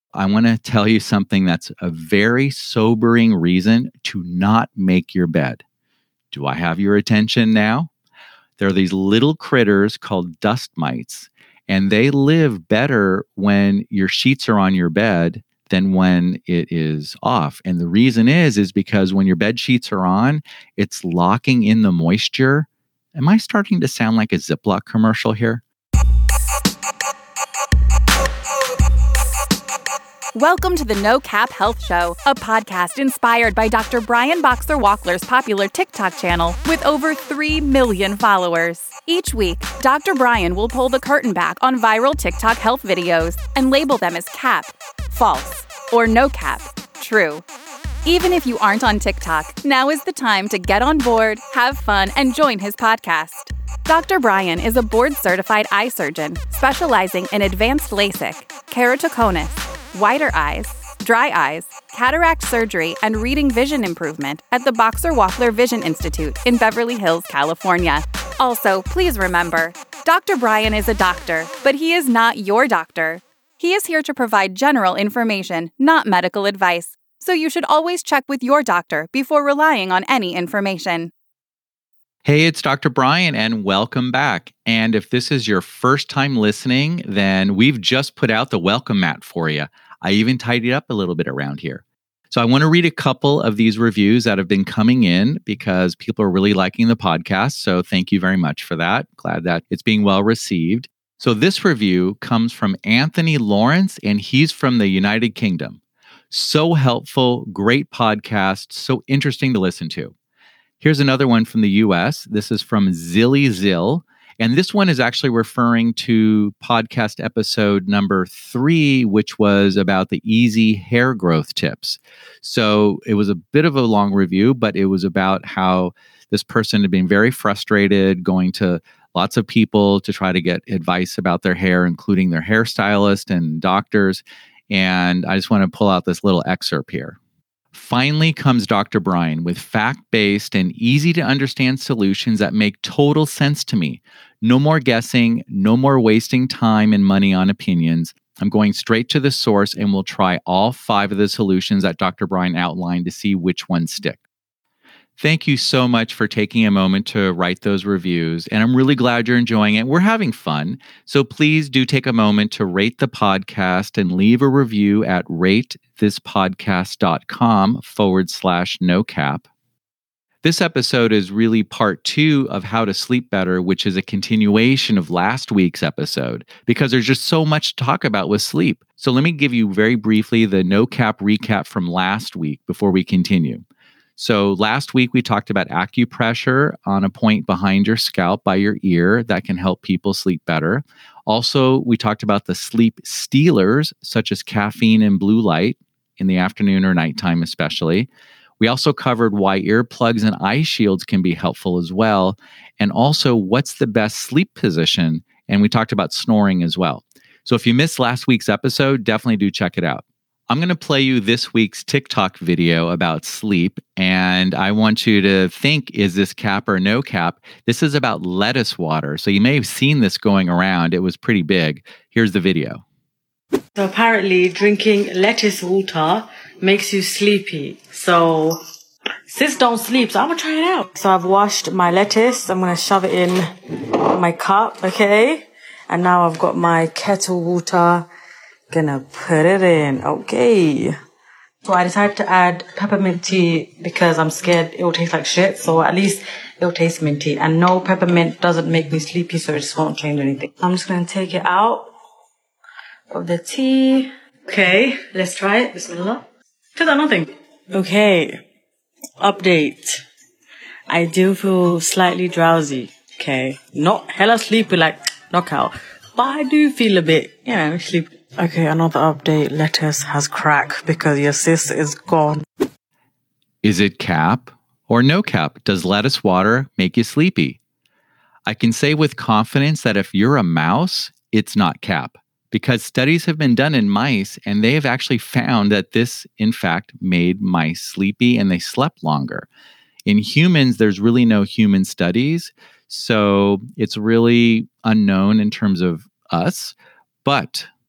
I want to tell you something that's a very sobering reason to not make your bed. Do I have your attention now? There are these little critters called dust mites, and they live better when your sheets are on your bed than when it is off. And the reason is because when your bed sheets are on, it's locking in the moisture. Am I starting to sound like a Ziploc commercial here? Welcome to the No Cap Health Show, a podcast inspired by Dr. Brian Boxer Walkler's popular TikTok channel with over 3 million followers. Each week, Dr. Brian will pull the curtain back on viral TikTok health videos and label them as cap, false, or no cap, true. Even if you aren't on TikTok, now is the time to get on board, have fun, and join his podcast. Dr. Brian is a board-certified eye surgeon specializing in advanced LASIK, keratoconus, wider eyes, dry eyes, cataract surgery, and reading vision improvement at the Boxer Walkler Vision Institute in Beverly Hills, California. Also, please remember, Dr. Brian is a doctor, but he is not your doctor. He is here to provide general information, not medical advice, so you should always check with your doctor before relying on any information. Hey, it's Dr. Brian, and welcome back. And if this is your first time listening, then we've just put out the welcome mat for you. I even tidied up a little bit around here. So I want to read a couple of these reviews that have been coming in because people are really liking the podcast. So thank you very much for that. Glad that it's being well received. So this review comes from Anthony Lawrence, and he's from the United Kingdom. So helpful, great podcast, so interesting to listen to. Here's another one from the US. This is from Zilly Zill. And this one is actually referring to podcast episode number 3, which was about the easy hair growth tips. So it was a bit of a long review, but it was about how this person had been very frustrated going to lots of people to try to get advice about their hair, including their hairstylist and doctors. And I just want to pull out this little excerpt here. Finally comes Dr. Brian with fact-based and easy-to-understand solutions that make total sense to me. No more guessing, no more wasting time and money on opinions. I'm going straight to the source and we'll try all 5 of the solutions that Dr. Brian outlined to see which ones stick. Thank you so much for taking a moment to write those reviews, and I'm really glad you're enjoying it. We're having fun, so please do take a moment to rate the podcast and leave a review at ratethispodcast.com/nocap. This episode is really part 2 of How to Sleep Better, which is a continuation of last week's episode, because there's just so much to talk about with sleep. So let me give you very briefly the No Cap recap from last week before we continue. So last week, we talked about acupressure on a point behind your scalp by your ear that can help people sleep better. Also, we talked about the sleep stealers, such as caffeine and blue light in the afternoon or nighttime especially. We also covered why earplugs and eye shields can be helpful as well. And also, what's the best sleep position? And we talked about snoring as well. So if you missed last week's episode, definitely do check it out. I'm going to play you this week's TikTok video about sleep, and I want you to think, is this cap or no cap? This is about lettuce water. So you may have seen this going around. It was pretty big. Here's the video. So apparently drinking lettuce water makes you sleepy. So sis don't sleep, so I'm going to try it out. So I've washed my lettuce. I'm going to shove it in my cup, okay? And now I've got my kettle water. Gonna put it in. Okay. So I decided to add peppermint tea because I'm scared it will taste like shit. So at least it'll taste minty. And no, peppermint doesn't make me sleepy, so it just won't change anything. I'm just gonna take it out of the tea. Okay, let's try it. Bismillah. Turns out nothing. Okay. Update. I do feel slightly drowsy. Okay. Not hella sleepy like knockout. But I do feel a bit, sleepy. Okay, another update. Lettuce has crack because your sis is gone. Is it cap or no cap? Does lettuce water make you sleepy? I can say with confidence that if you're a mouse, it's not cap, because studies have been done in mice and they have actually found that this, in fact, made mice sleepy and they slept longer. In humans, there's really no human studies, so it's really unknown in terms of us. But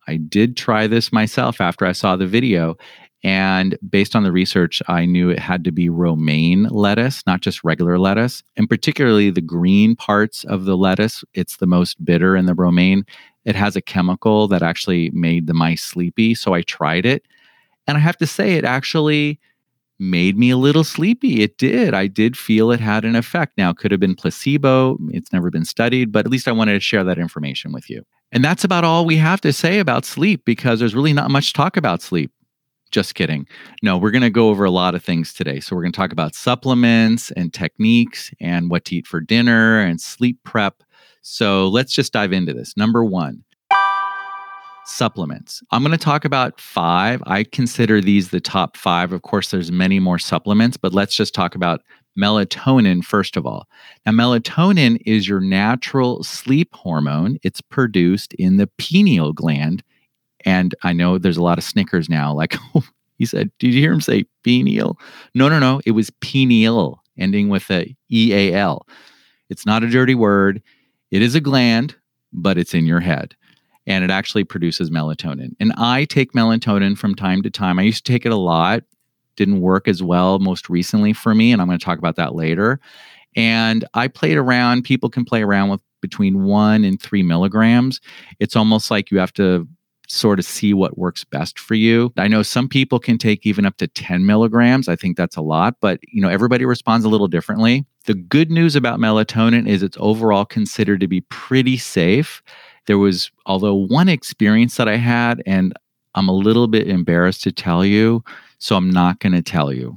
I did try this myself after I saw the video. And based on the research, I knew it had to be romaine lettuce, not just regular lettuce. And particularly the green parts of the lettuce, it's the most bitter in the romaine. It has a chemical that actually made the mice sleepy. So I tried it. And I have to say, it actually made me a little sleepy. It did. I did feel it had an effect. Now, it could have been placebo. It's never been studied, but at least I wanted to share that information with you. And that's about all we have to say about sleep, because there's really not much to talk about sleep. Just kidding. No, we're going to go over a lot of things today. So we're going to talk about supplements and techniques and what to eat for dinner and sleep prep. So let's just dive into this. Number 1, supplements. I'm going to talk about 5. I consider these the top 5. Of course, there's many more supplements, but let's just talk about melatonin first of all. Now, melatonin is your natural sleep hormone. It's produced in the pineal gland. And I know there's a lot of snickers now, like, he said, did you hear him say pineal? No. It was pineal, ending with a E-A-L. It's not a dirty word. It is a gland, but it's in your head. And it actually produces melatonin. And I take melatonin from time to time. I used to take it a lot. Didn't work as well most recently for me. And I'm going to talk about that later. And I played around. People can play around with between 1 and 3 milligrams. It's almost like you have to sort of see what works best for you. I know some people can take even up to 10 milligrams. I think that's a lot, but everybody responds a little differently. The good news about melatonin is it's overall considered to be pretty safe. There was, although, one experience that I had, and I'm a little bit embarrassed to tell you, so I'm not going to tell you.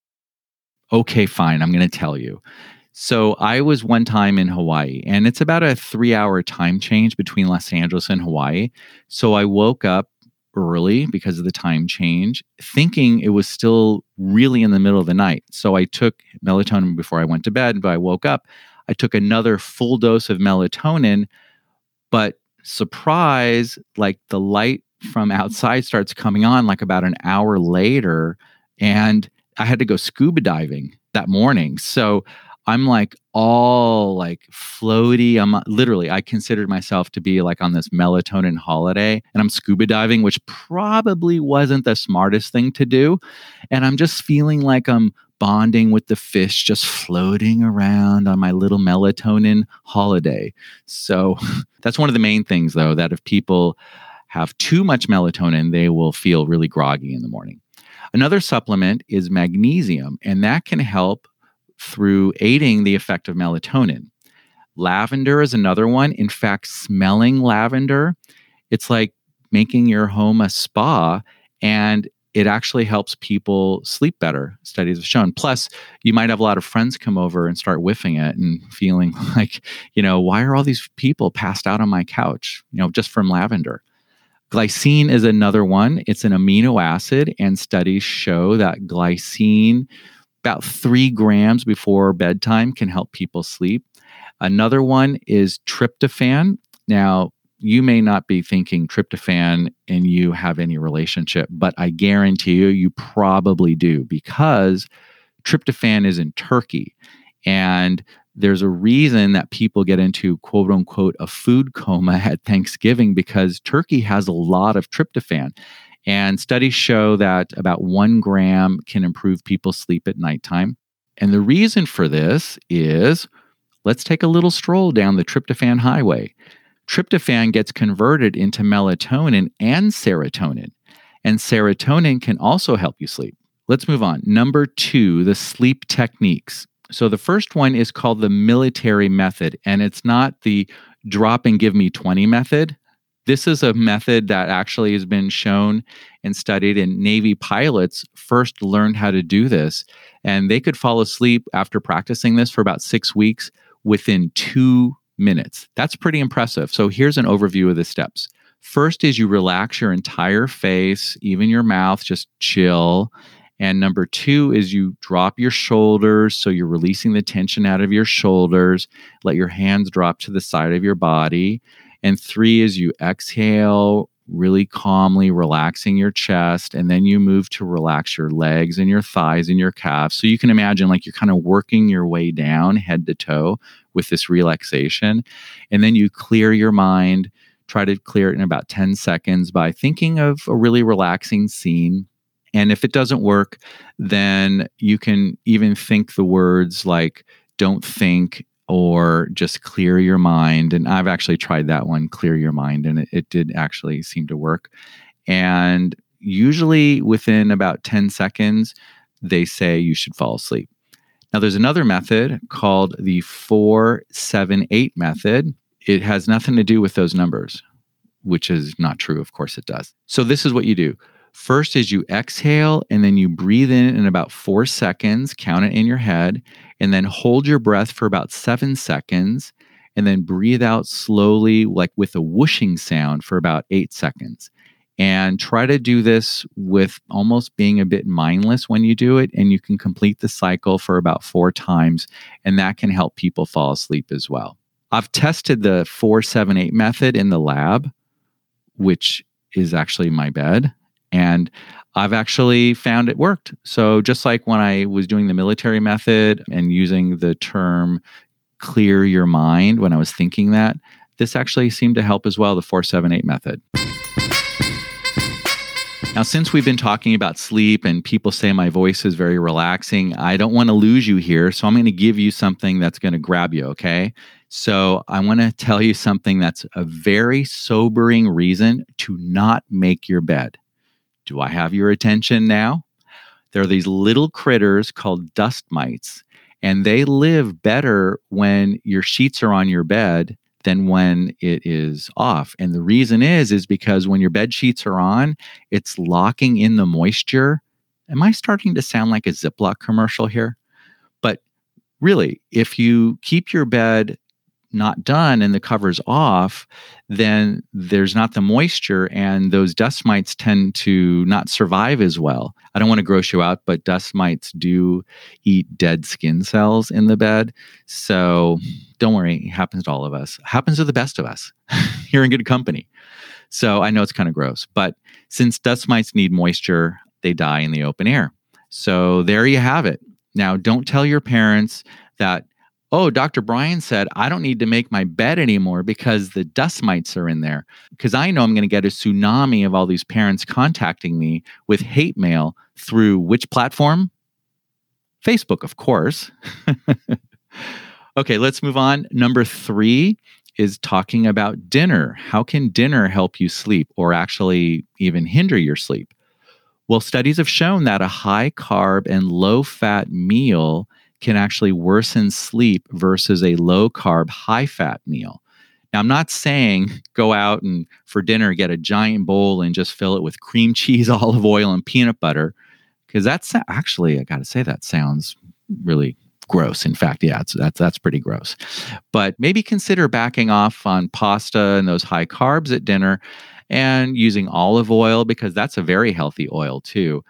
Okay, fine, I'm going to tell you. So I was one time in Hawaii, and it's about a 3-hour time change between Los Angeles and Hawaii. So I woke up early because of the time change, thinking it was still really in the middle of the night. So I took melatonin before I went to bed, but I woke up. I took another full dose of melatonin, but surprise, like the light from outside starts coming on like about an hour later, and I had to go scuba diving that morning. So I'm like all like floaty. I considered myself to be like on this melatonin holiday, and I'm scuba diving, which probably wasn't the smartest thing to do. And I'm just feeling like I'm bonding with the fish, just floating around on my little melatonin holiday. So that's one of the main things, though, that if people have too much melatonin, they will feel really groggy in the morning. Another supplement is magnesium, and that can help through aiding the effect of melatonin. Lavender is another one. In fact, smelling lavender, it's like making your home a spa, and it actually helps people sleep better, studies have shown. Plus, you might have a lot of friends come over and start whiffing it and feeling like, why are all these people passed out on my couch, just from lavender. Glycine is another one. It's an amino acid, and studies show that glycine, about 3 grams before bedtime, can help people sleep. Another one is tryptophan. Now, you may not be thinking tryptophan and you have any relationship, but I guarantee you probably do, because tryptophan is in turkey. And there's a reason that people get into quote unquote a food coma at Thanksgiving, because turkey has a lot of tryptophan. And studies show that about 1 gram can improve people's sleep at nighttime. And the reason for this is, let's take a little stroll down the tryptophan highway. Tryptophan gets converted into melatonin and serotonin. And serotonin can also help you sleep. Let's move on. Number 2, the sleep techniques. So the first one is called the military method, and it's not the drop and give me 20 method. This is a method that actually has been shown and studied, and Navy pilots first learned how to do this, and they could fall asleep after practicing this for about 6 weeks within 2 minutes. That's pretty impressive. So here's an overview of the steps. First is you relax your entire face, even your mouth, just chill. And number 2 is you drop your shoulders, so you're releasing the tension out of your shoulders. Let your hands drop to the side of your body. And 3 is you exhale really calmly, relaxing your chest. And then you move to relax your legs and your thighs and your calves. So you can imagine like you're kind of working your way down head to toe with this relaxation. And then you clear your mind, Try to clear it in about 10 seconds by thinking of a really relaxing scene. And if it doesn't work, then you can even think the words like don't think or just clear your mind. And I've actually tried that one, clear your mind, and it did actually seem to work. And usually within about 10 seconds, they say you should fall asleep. Now, there's another method called the 4-7-8 method. It has nothing to do with those numbers, which is not true. Of course it does. So this is what you do. First is you exhale and then you breathe in about 4 seconds, count it in your head, and then hold your breath for about 7 seconds, and then breathe out slowly, like with a whooshing sound, for about 8 seconds. And try to do this with almost being a bit mindless when you do it, and you can complete the cycle for about 4 times, and that can help people fall asleep as well. I've tested the 4-7-8 method in the lab, which is actually my bed, and I've actually found it worked. So just like when I was doing the military method and using the term clear your mind when I was thinking that, this actually seemed to help as well, the 4-7-8 method. Now, since we've been talking about sleep and people say my voice is very relaxing, I don't want to lose you here. So I'm going to give you something that's going to grab you, okay? So I want to tell you something that's a very sobering reason to not make your bed. Do I have your attention now? There are these little critters called dust mites, and they live better when your sheets are on your bed than when it is off. And the reason is because when your bed sheets are on, it's locking in the moisture. Am I starting to sound like a Ziploc commercial here? But really, if you keep your bed not done and the cover's off, then there's not the moisture, and those dust mites tend to not survive as well. I don't want to gross you out, but dust mites do eat dead skin cells in the bed. So don't worry, it happens to all of us. It happens to the best of us. You're in good company. So I know it's kind of gross, but since dust mites need moisture, they die in the open air. So there you have it. Now, don't tell your parents that, oh, Dr. Brian said I don't need to make my bed anymore because the dust mites are in there. Because I know I'm going to get a tsunami of all these parents contacting me with hate mail through which platform? Facebook, of course. Okay, let's move on. Number 3 is talking about dinner. How can dinner help you sleep or actually even hinder your sleep? Well, studies have shown that a high carb and low fat meal can actually worsen sleep versus a low carb, high fat meal. Now, I'm not saying go out and for dinner get a giant bowl and just fill it with cream cheese, olive oil, and peanut butter, because that's actually, I got to say, that sounds really gross. In fact, yeah, that's pretty gross. But maybe consider backing off on pasta and those high carbs at dinner and using olive oil, because that's a very healthy oil too.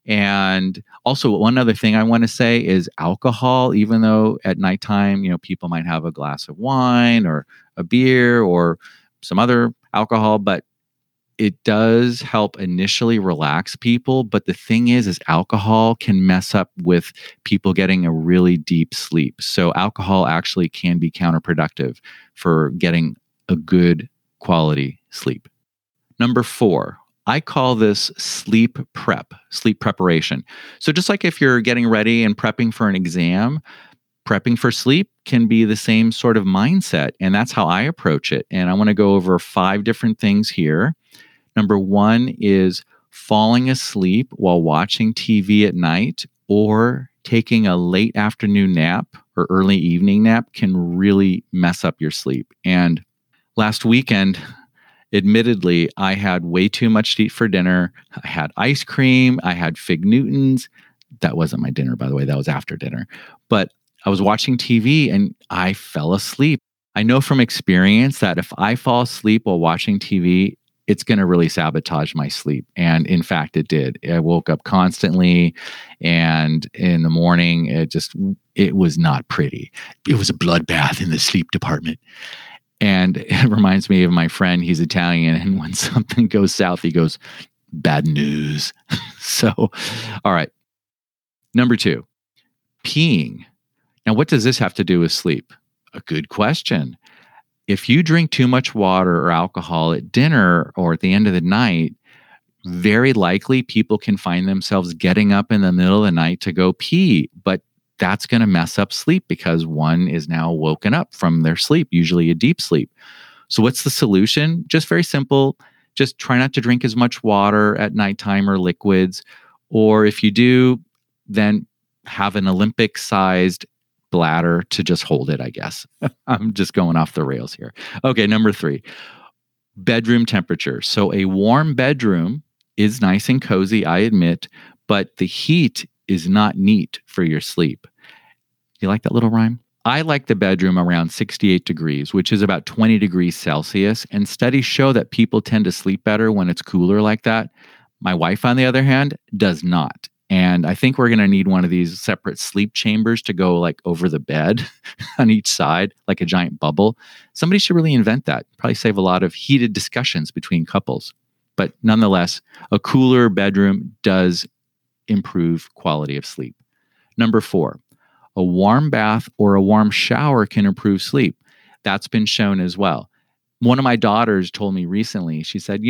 And also, one other thing I want to say is alcohol. Even though at nighttime, people might have a glass of wine or a beer or some other alcohol, but it does help initially relax people. But the thing is alcohol can mess up with people getting a really deep sleep. So alcohol actually can be counterproductive for getting a good quality sleep. Number 4. I call this sleep preparation. So just like if you're getting ready and prepping for an exam, prepping for sleep can be the same sort of mindset. And that's how I approach it. And I want to go over 5 different things here. Number 1 is falling asleep while watching TV at night or taking a late afternoon nap or early evening nap can really mess up your sleep. And last weekend, admittedly, I had way too much to eat for dinner. I had ice cream. I had Fig Newtons. That wasn't my dinner, by the way. That was after dinner. But I was watching TV and I fell asleep. I know from experience that if I fall asleep while watching TV, it's going to really sabotage my sleep. And in fact, it did. I woke up constantly. And in the morning, it was not pretty. It was a bloodbath in the sleep department. And it reminds me of my friend. He's Italian. And when something goes south, he goes, bad news. So, all right. Number 2, peeing. Now, what does this have to do with sleep? A good question. if you drink too much water or alcohol at dinner or at the end of the night, very likely people can find themselves getting up in the middle of the night to go pee, but that's going to mess up sleep because one is now woken up from their sleep, usually a deep sleep. So what's the solution? Just very simple. Just try not to drink as much water at nighttime or liquids. Or if you do, then have an Olympic-sized bladder to just hold it, I guess. I'm just going off the rails here. Okay, number 3, bedroom temperature. So a warm bedroom is nice and cozy, I admit, but the heat is not neat for your sleep. You like that little rhyme? I like the bedroom around 68 degrees, which is about 20 degrees Celsius, and studies show that people tend to sleep better when it's cooler like that. My wife, on the other hand, does not. And I think we're going to need one of these separate sleep chambers to go like over the bed on each side, like a giant bubble. Somebody should really invent that. Probably save a lot of heated discussions between couples. But nonetheless, a cooler bedroom does improve quality of sleep. Number 4, a warm bath or a warm shower can improve sleep. That's been shown as well. One of my daughters told me recently, she said,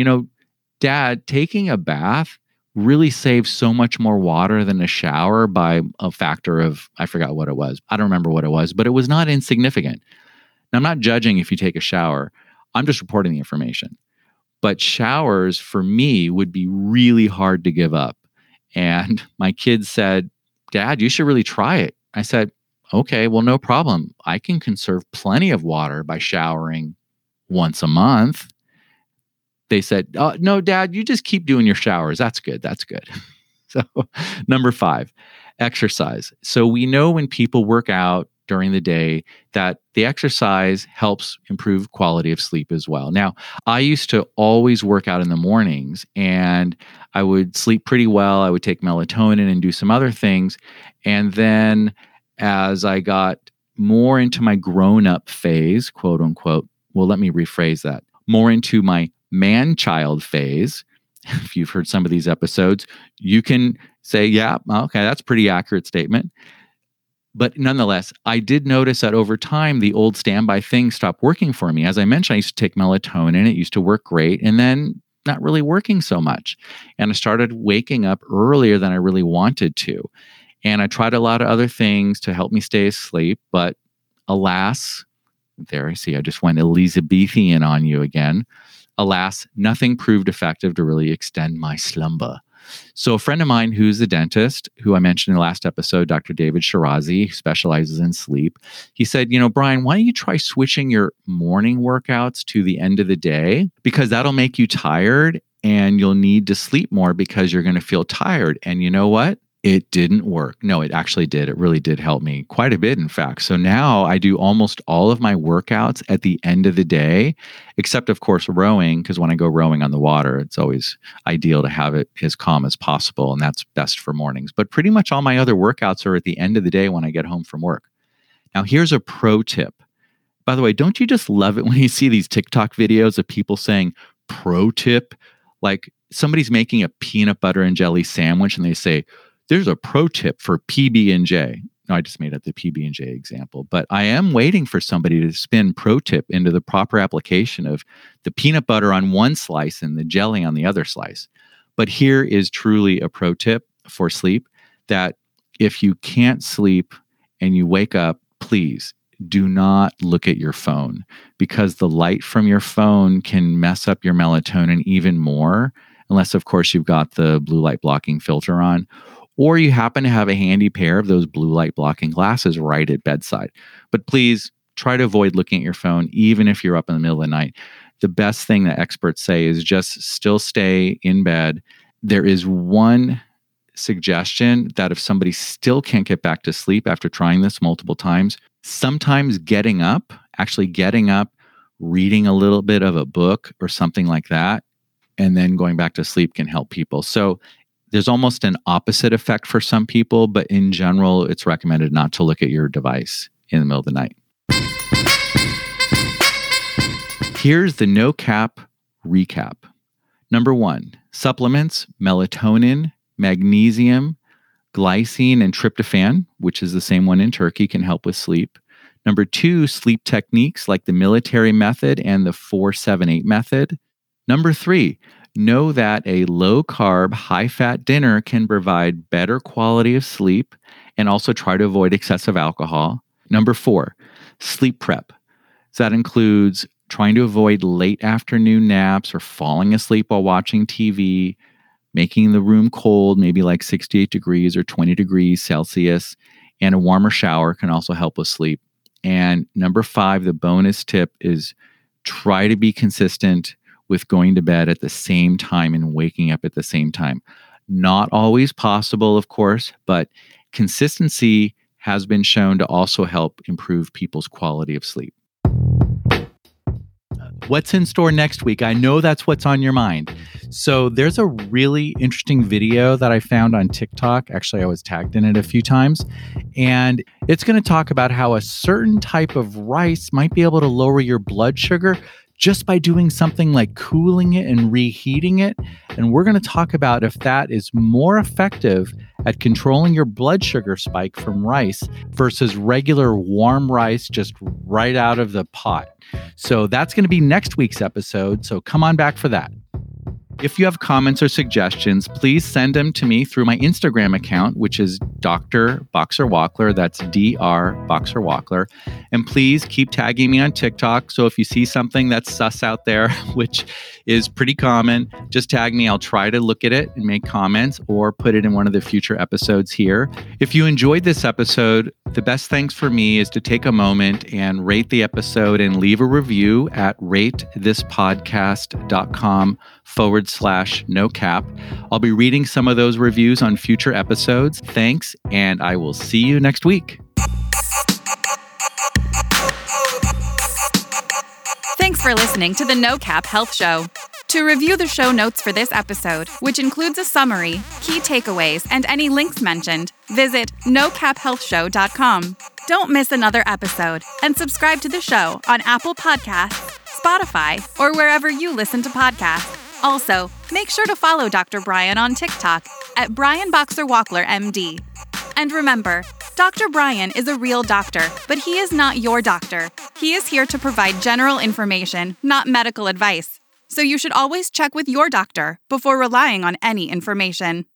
Dad, taking a bath really saves so much more water than a shower by a factor of, I forgot what it was. I don't remember what it was, but it was not insignificant. Now, I'm not judging if you take a shower. I'm just reporting the information. But showers, for me, would be really hard to give up. And my kids said, Dad, you should really try it. I said, okay, well, no problem. I can conserve plenty of water by showering once a month. They said, oh, no, Dad, you just keep doing your showers. That's good. That's good. So number 5, exercise. So we know when people work out during the day that the exercise helps improve quality of sleep as well. Now, I used to always work out in the mornings and I would sleep pretty well. I would take melatonin and do some other things. And then as I got more into my grown-up phase, quote unquote, well, let me rephrase that, more into my man-child phase, if you've heard some of these episodes, you can say, yeah, okay, that's a pretty accurate statement. But nonetheless, I did notice that over time, the old standby thing stopped working for me. As I mentioned, I used to take melatonin. It used to work great. And then not really working so much. And I started waking up earlier than I really wanted to. And I tried a lot of other things to help me stay asleep. But alas, there I see, I just went Elizabethan on you again. Alas, nothing proved effective to really extend my slumber. So a friend of mine who's a dentist, who I mentioned in the last episode, Dr. David Shirazi, who specializes in sleep, he said, Brian, why don't you try switching your morning workouts to the end of the day? Because that'll make you tired and you'll need to sleep more because you're going to feel tired. And you know what? It didn't work. No, it actually did. It really did help me quite a bit, in fact. So now I do almost all of my workouts at the end of the day, except, of course, rowing, because when I go rowing on the water, it's always ideal to have it as calm as possible, and that's best for mornings. But pretty much all my other workouts are at the end of the day when I get home from work. Now, here's a pro tip. By the way, don't you just love it when you see these TikTok videos of people saying pro tip? Like somebody's making a peanut butter and jelly sandwich and they say, there's a pro tip for PB&J. No, I just made up the PB&J example, but I am waiting for somebody to spin pro tip into the proper application of the peanut butter on one slice and the jelly on the other slice. But here is truly a pro tip for sleep, that if you can't sleep and you wake up, please do not look at your phone, because the light from your phone can mess up your melatonin even more, unless, of course, you've got the blue light blocking filter on, or you happen to have a handy pair of those blue light blocking glasses right at bedside. But please try to avoid looking at your phone, even if you're up in the middle of the night. The best thing that experts say is just still stay in bed. There is one suggestion that if somebody still can't get back to sleep after trying this multiple times, sometimes getting up, reading a little bit of a book or something like that, and then going back to sleep can help people. So there's almost an opposite effect for some people, but in general, it's recommended not to look at your device in the middle of the night. Here's the no cap recap. Number 1, supplements, melatonin, magnesium, glycine, and tryptophan, which is the same one in turkey, can help with sleep. Number 2, sleep techniques like the military method and the 4-7-8 method. Number 3, know that a low-carb, high-fat dinner can provide better quality of sleep, and also try to avoid excessive alcohol. Number 4, sleep prep. So that includes trying to avoid late afternoon naps or falling asleep while watching TV, making the room cold, maybe like 68 degrees or 20 degrees Celsius, and a warmer shower can also help with sleep. And number 5, the bonus tip is try to be consistent with going to bed at the same time and waking up at the same time. Not always possible, of course, but consistency has been shown to also help improve people's quality of sleep. What's in store next week? I know that's what's on your mind. So there's a really interesting video that I found on TikTok. Actually, I was tagged in it a few times. And it's going to talk about how a certain type of rice might be able to lower your blood sugar just by doing something like cooling it and reheating it. And we're going to talk about if that is more effective at controlling your blood sugar spike from rice versus regular warm rice just right out of the pot. So that's going to be next week's episode. So come on back for that. If you have comments or suggestions, please send them to me through my Instagram account, which is Dr. Boxer Walkler. That's Dr. Boxer Walkler. And please keep tagging me on TikTok. So if you see something that's sus out there, which is pretty common, just tag me. I'll try to look at it and make comments or put it in one of the future episodes here. If you enjoyed this episode, the best things for me is to take a moment and rate the episode and leave a review at ratethispodcast.com/no-cap. I'll be reading some of those reviews on future episodes. Thanks, and I will see you next week. Thanks for listening to the No Cap Health Show. To review the show notes for this episode, which includes a summary, key takeaways, and any links mentioned, visit nocaphealthshow.com. Don't miss another episode, and subscribe to the show on Apple Podcasts, Spotify, or wherever you listen to podcasts. Also, make sure to follow Dr. Brian on TikTok at Brian Boxer Walkler, MD. And remember, Dr. Brian is a real doctor, but he is not your doctor. He is here to provide general information, not medical advice. So you should always check with your doctor before relying on any information.